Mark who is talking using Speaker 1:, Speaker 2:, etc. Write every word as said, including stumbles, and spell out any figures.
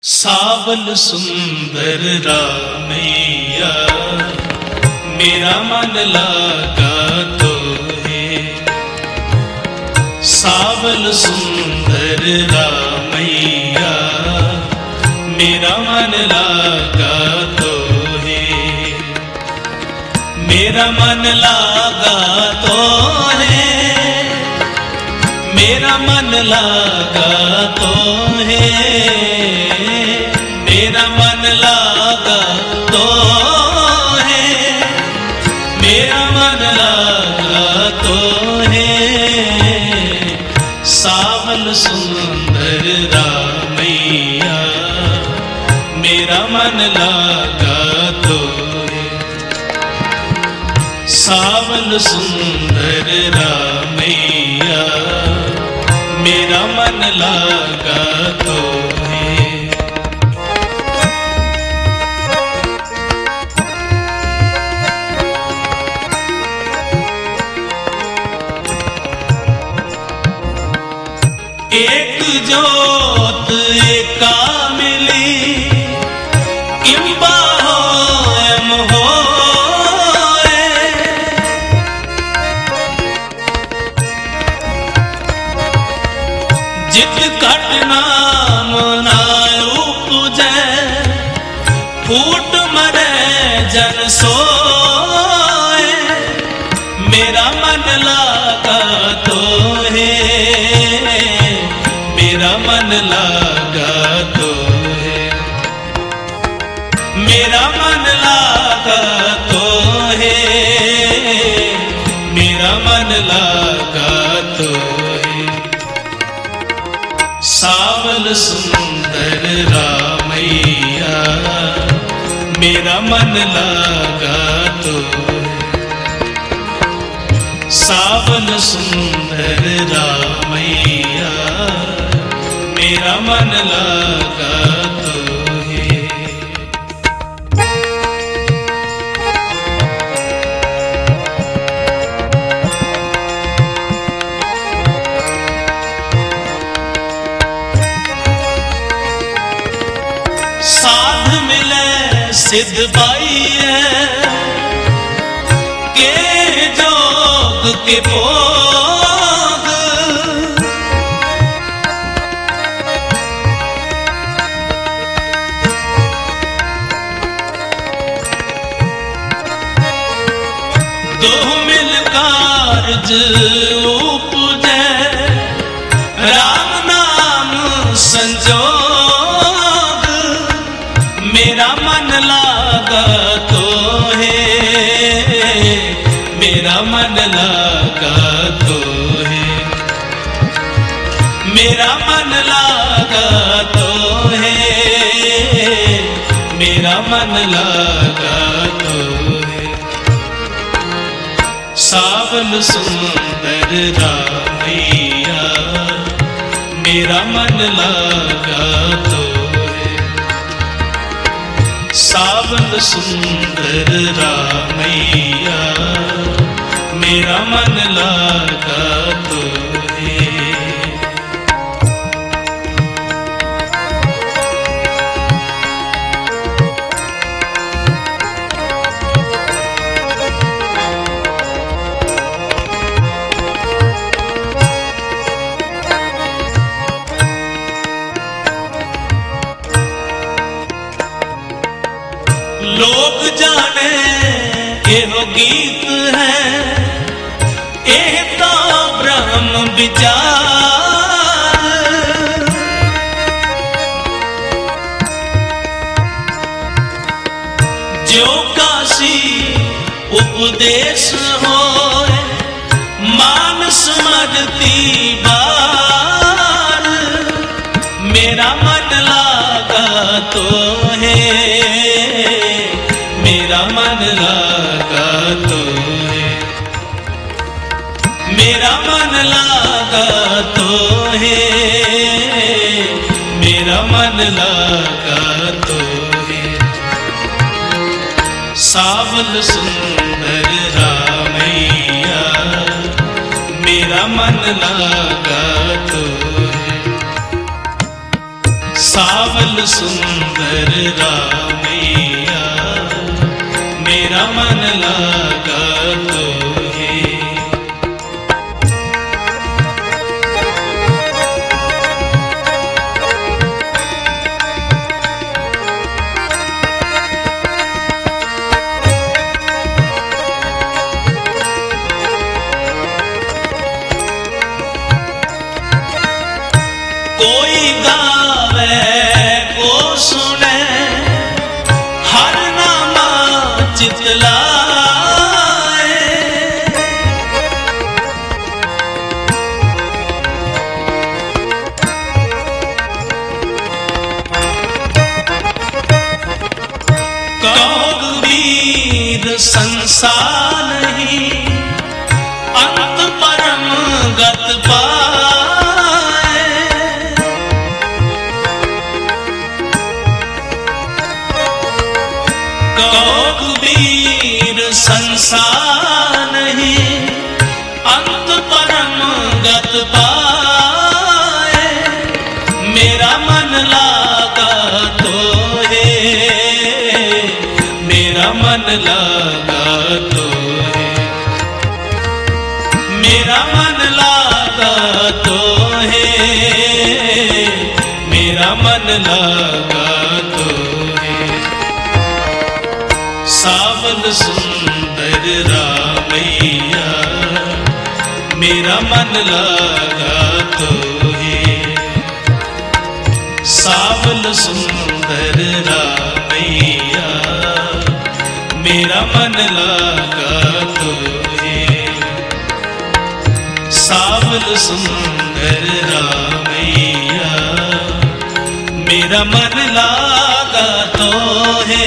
Speaker 1: सावल सुंदर रामैया मेरा मन लागा तो है। सावल सुंदर रामैया मेरा मन लागा तो है। मेरा मन लागा तो है। मेरा मन लागा तो है। मेरा मन लागा तो है। मेरा मन लागा तो है। सावल सुंदर रामैया मेरा मन लागा तो है। सावल सुंदर रामैया मेरा मन लागा तो है। एक जोत एका मिली किंबा होयम होए। जित घट नाम ना उपजै फूट मरे जन सोए। मेरा मन लागा तो है। मेरा मन लागा तो है। मेरा मन लागा तो है। मेरा मन लागा तो है। सावल सुंदर रामैया मेरा मन लागा तो है। सावल सुंदर रामैया मेरा मन लागा तो है। साध मिले सिद्ध पाइए के जोग के भोग। दो मिल कारज उपजै राम नाम संजोग। मेरा मन लागा तो है। मेरा मन लागा तो है। मेरा मन लागा तो है। मेरा मन लागा तो है। सावल सुंदर रामैया मेरा मन लागा तो है। सावल सुंदर रामैया मेरा मन लागा तो है। लोग जाने एहो गीत है एह तो ब्रह्म विचार। जो काशी उपदेश होए मानस मगती बार। मेरा मन लागा तो है। मेरा मन लागा तो है। मेरा मन लागा तो है। मेरा मन लागा तो है। सावल सुंदर रामैया मेरा मन लागा तो है। सावल सुंदर रामैया मेरा मन लागा तोहे। कोई गावे को सुने हर नामा चितलाए। कबीर संसार नहीं अंत परम गत पाए। कबीर संसार नहीं अंत परम गत पाए। मेरा मन लागा तोहे, मेरा मन लागा तोहे, मेरा मन लागा तोहे, मेरा मन लागा तोहे। सावल सुंदर रामैया मेरा मन लागा तोहे। सावल सुंदर रामैया मेरा मन लागा तोहे। सावल सुंदर रामैया मेरा मन लागा तोहे।